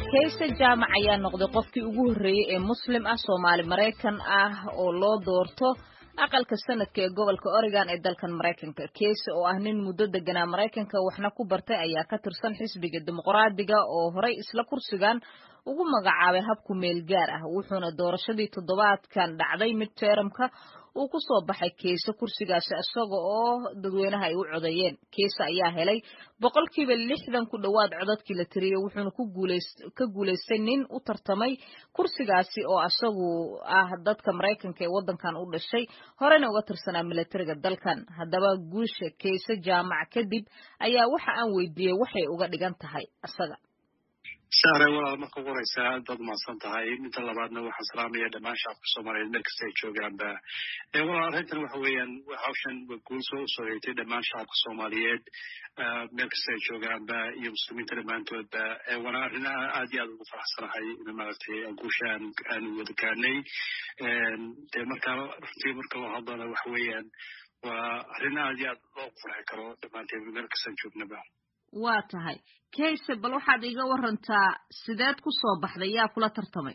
Kayse Jaamac ayaa noqday qofkii ugu horreeyay ee Muslim ah Soomaali Mareykan ah oo loo doorto aqalka sanadka ee gobolka Oregon ee dalkan Mareykanka. Kayse oo ah nin muddo deganaa Mareykanka waxna ku bartay ayaa ka tirsan xisbiga dimuqraadiga oo horey isla kursigan ugu magacaabay habku meel gaar ah wuxuuna doorashadii toddobaadkan dhacday midtermka uu ku soo baxay Kayse kursigaasi isaga oo dadweynaha ay u codeeyeen. Kayse ayaa helay 60% ku dhawaad codadkii la tiriyay wuxuuna ka guuleystay nin u tartamay kursigaasi oo asagu ah dadka Mareykanka ee wadankan u dhashay horena uga tirsanaa militariga dalkan. Haddaba guusha Kayse Jaamac kadib ayaa waxa aan weydiiyay waxay uga dhigan tahay asaga. Sare walaal marka qoraysa dad maasan tahay inta labaadna waxa salaamaya dhamaan shacabka Soomaaliyeed meel kasta ay joogaanba walaal arrintan waxa weeyaan hawshan guul soo heeytay dhamaan shacabka Soomaaliyeed meel kasta ay joogaanba iyo muslimiinta dhamaantoodba wana arrin aad iyo aad ugu faraxsanahay in maaragtay guushan aan wada gaarnay marka loo hadlana waxa weeyaan waa arrin aad iyo aad loo farxi karo dhamaanteen meel kasta joognaba. waa tahay Kayse bal waxaad iga warantaa sideed ku soo baxday yaa kula tartamay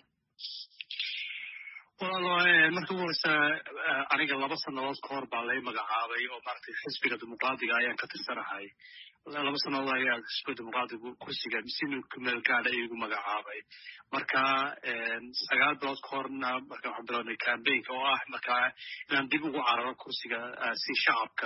walaal markii horeysa aniga 2 sanadood ka hor baa la magacaabay oo maartay xisbiga dimuqraadiga ayaan ka tirsanahay 2 sanadood ayaa xisbiga dimuqraadiga kursiga misiin meel gaar ah igu magacaabay marka 9 bilood ka horna marka waxaan bilaabay campaign oo ah marka inaan dib ugu cararo kursiga si shacabka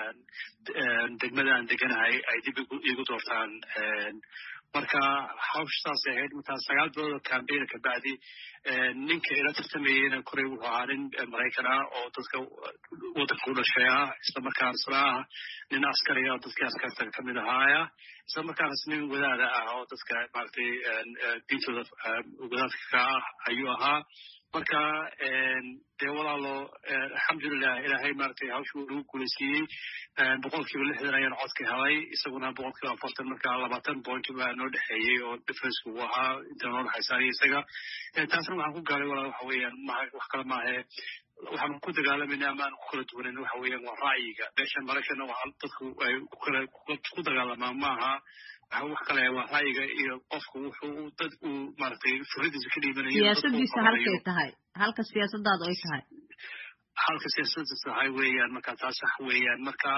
degmada deganahay ay dib igu doortaan marka hawshaas ahayd marka 9 bilood campaign ka bacdi ninka ila tartamayna koray wuxuu ahaa nin Mareykan ah oo dadka wadanka u dhashay isla markaana nin askari ah dadka askarta ka mid ahaa isla markaana nin wadaad ah oo dadka maartay diintooda wadaadka ayuu ahaa marka walaalo alxamdulillah ilaahay maartay hawshu uu guuleysiyay 60% ayaan cod ka helay isaguna 40% marka 20 point baa noo dhaxeeyay oo difference ku ahaa inta noo dhaxaysay isaga taasna waxaan ku gaaray walaal waxa weeyaan wax kale ma aha waxaan ku dagaalamayna ama ku kala duwanayna waxa weeyaan waa ra'yiga meesha Mareykanka waxa dadku ay ku dagaalamaan maaha wax kale waa ra'yiga iyo qofku wuxuu dad uu maartay furidiisa ka dhiibanayo siyaasaddiisa halkay tahay halka siyaasadaadu ay tahay halka siyaasadda tahay weeyaan marka taas wax weeyaan marka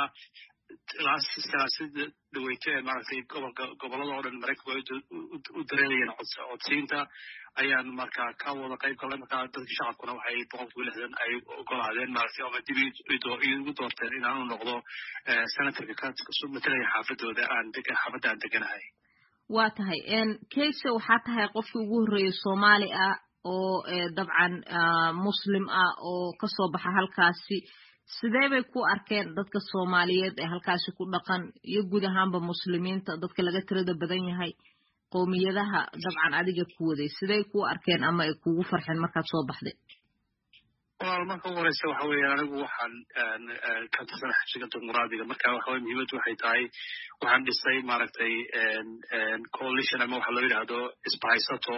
siyaasadda dhaweytay maartay gobolada oo dhan Mareykanka way u dareerayeen codsiinta ayaan marka ka wada qayb galay marka dadka shacabkuna waxay 60% ay ogolaadeen maartay oo dib igu doorteen inaan u noqdo senatorka ka soo matalaya xaafadooda aan deganahay waa tahay Kayse waxa tahay qofkii ugu horreeyay Soomaali ah oo dabcan Muslim ah oo ka soo baxa halkaasi sidee bay ku arkeen dadka Soomaaliyeed ee halkaasi ku dhaqan iyo guud ahaanba muslimiinta dadka laga tirada badan yahay qoomiyadaha dabcan adiga ku waday sidee ku arkeen ama ay kugu farxeen markaad soo baxday walaal marka horeysa waxa weeyaan anigu waxaan ka tirsan xisbiga dimuqraadiga marka waxa muhiimadu waxay tahay waxaan dhisay maaragtay coalition ama waxa loo yiraahdo isbahaysato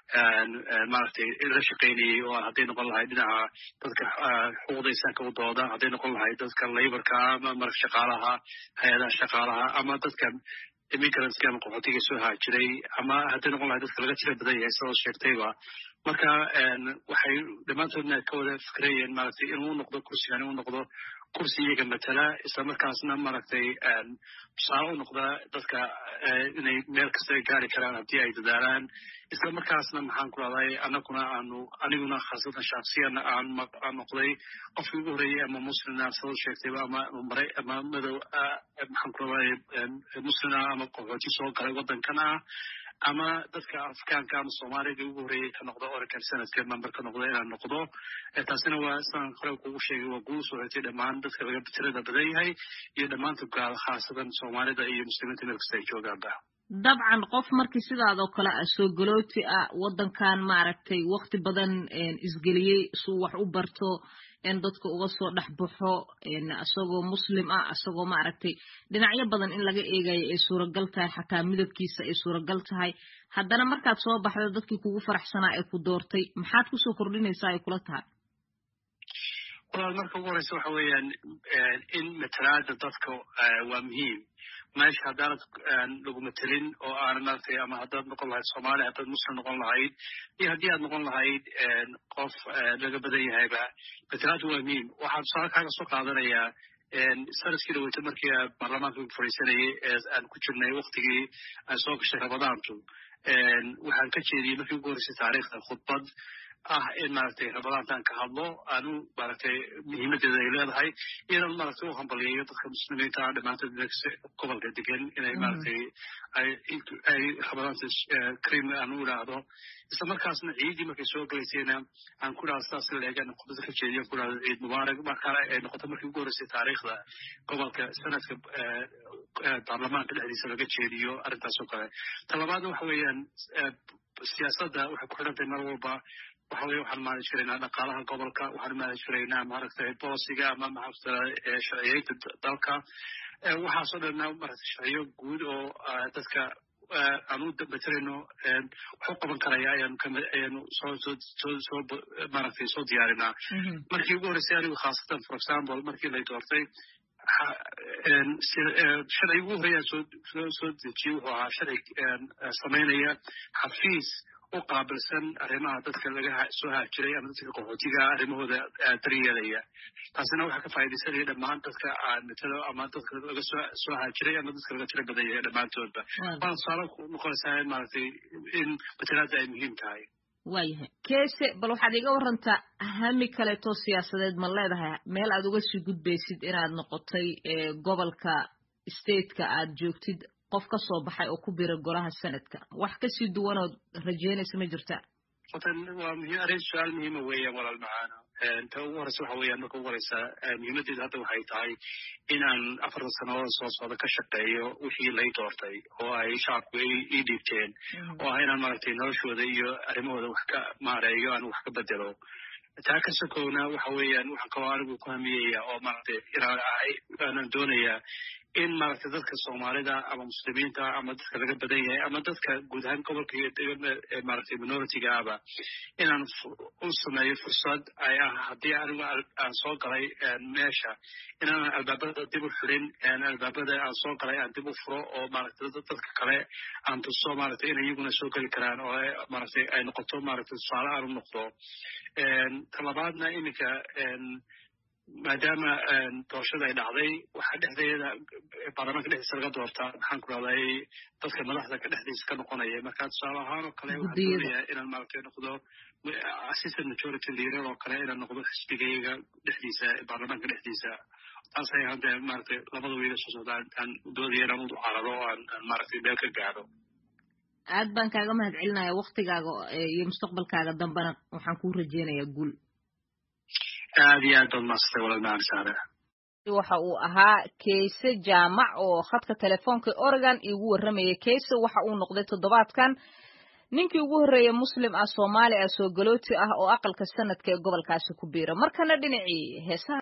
maaragtay la shaqeynayay oo hadday noqon lahayd dhinaca dadka xuquuqda insaanka u dooda hadday noqon lahayd dadka laborka ama marka shaqaalaha hay'adaha shaqaalaha ama dadka immigrants ama qaxootiga soo haajiray ama hadday noqon lahayd dadka laga tira badan yahay sidoo sheegtayba marka waxay dhamaantoodna ka wada fikrayeen maaragtay inuu noqdo kursigan inuu noqdo kursi iyaga matala isla markaasna maaragtay tusaale u noqda dadka inay meel kasta gaari karaan haddii ay dadaalaan isla markaasna maxaan ku leedahay aniguna khaasatan shakhsiyan aan noqday qofkii ugu horreeyay ama muslimna soo sheegtayba ama madow maxaan ku leedahay muslimna ama qaxooti soo galay waddankan ama dadka Afrikaanka ama Soomaaliga ugu horreeyay ka noqdo Oregon sanadka member ka noqdo inaan noqdo taasina waa san hore kugu sheegay waa guul soo heeytay dhamaan dadka laga tirada badan yahay iyo dhamaantu gaar khaasatan Soomaalida iyo muslimiinta meel kasta ay joogaanba dabcan qof markii sidaadoo kale soo galooti wadankan maaragtay waqti badan isgeliyay soo wax u barto dadka uga soo dhaxbaxo asagoo muslim asagoo maaragtay dhinacyo badan in laga eegayo ay suuragal tahay xataa midabkiisa ay suuragal tahay haddana markaad soo baxdo dadkii kugu faraxsanaa ee ku doortay maxaad ku soo kordhinaysaa ay kula tahay walaal marka ugu horeysa waxa weeyaan in matalaada dadka waa muhiim meesha haddaanad lagu matelin oo aanad maaragtay ama haddaad noqon lahayd soomaali haddaad muslim noqon lahayd iyo haddii aad noqon lahayd qof laga badan yahayba matalaadu waa muhiim. waxaan tusaale kaaga soo qaadanayaa sanadkii dhaweyta markii baarlamaanka fadhiisanayay ee aan ku jirnay waktigii aan soo gashay ramadaantu waxaan ka jeediyey markii ugu horreysay taariikhda khudbad in maaragtay ramadaantaan ka hadlo aanu maaragtay muhiimadeeda ay leedahay iyadan maaragtay u hambaliyayo dadka muslimiinta dhammaantood gobolka degan inay maaragtay ay ramadaanta karim aan u idhaahdo isla markaasna ciidii markay soo galaysayna aan ku idhahdo sidaas leegaan khudbada ka jeediyo ku idhahdo ciid mubaarak markaana ay noqoto markii ugu horreysay taariikhda gobolka sanadka baarlamaanka dhexdiisa laga jeediyo arrintaas oo kale. talabaadna waxa weeyaan siyaasadda waxay ku xidhantahay mar walba waxa weye waxaan maali jiraynaa dhaqaalaha gobolka waxaan maali jiraynaa maaragtay bolisiga ama maaragtay sharciyeynta dalka waxaasoo dhanna maaragtay sharciyo guud oo dadka aan u matarayno wax u qaban karaya ayaanu soo maaragtay soo diyaarinaa. markii ugu horreysay anigu khaasatan for example markii lay doortay sharciga ugu horreeyaa soo dejiyey wuxuu ahaa sharci samaynaya xafiis u qaabilsan arrimaha dadka laga soo haajiray ama dadka qaxootiga arrimahooda daryeelaya. taasina waxaa ka faa'iidaysanaya dhammaan dadka aan matalo ama dadka laga soo haajiray ama dadka laga tiro badan yahay dhammaantoodba. waana tusaale noqonaysaa in maaragtay in matalaadda ay muhiim tahay. waayahay keese bal waxaad iga warantaa hami kaleeto siyaasadeed ma leedahay meel aad uga sii gudbaysid inaad noqotay gobolka stateka aad joogtid qof ka soo baxay oo ku bira golaha sanadka wax kasii duwanood rajeynaysa ma jirta? waa arrin su-aal muhiima weeyaan walaal macaana. ta ugu horeysa waxa weeyaan marka ugu horeysa muhiimadeedu hadda waxay tahay inaan 4 sannadood soo socda ka shaqeeyo wixii lay doortay oo ay shacabku ii dhiibteen oo ah inaan maaragtay noloshooda iyo arrimahooda wax ka maareeyo aan wax ka bedelo. taa ka sokowna waxa weeyaan waxaan kaloo anigu ku hamiyaya oo maaragtay inaan doonayaa in maaragtay dadka soomaalida ama muslimiinta ama dadka laga badan yahay ama dadka guud ahaan gobolka iyo maaragtay minority-ga aba inaan u sameeyo fursad ay haddii anigu aan soo galay meesha inaanan albaabada dib u xirin albaabada aan soo galay aan dib u furo oo maaragtay dadka kale aan tuso maaragtay inay iyaguna soo geli karaan oo maaragtay ay noqoto maaragtay tusaale aan u noqdo. talabaadna iminka maadaama doorashada ay dhacday waxaa dhexdeeda baarlamaanka dhexdiisa laga doortaa maxaan ku rahday dadka madaxda ka dhexdiisa ka noqonaya. marka tusaale ahaan oo kale waxaan doonayaa inaan maaragtay noqdo assistant majority leader oo kale inaan noqdo xisbigayga dhexdiisa baarlamaanka dhexdiisa. taas ay hadda maaragtay labada wiila soo socda aan doodaya inaan u cararo oo aan maaragtay meel ka gaadho. aad baan kaaga mahad celinaya waktigaaga iyo mustaqbalkaaga dambena waxaan kuu rajeynayaa guul. aad iyo aad baad maasatay walaal macaan saare. waxa uu ahaa keese jaamac oo khadka telefoonka Oregon igu warramayay. keese waxa uu noqday toddobaadkan ninkii ugu horreeyay muslim ah Soomaali ah soo galooti ah oo aqalka sanadka ee gobolkaasi ku biira. markana dhinacii heesaha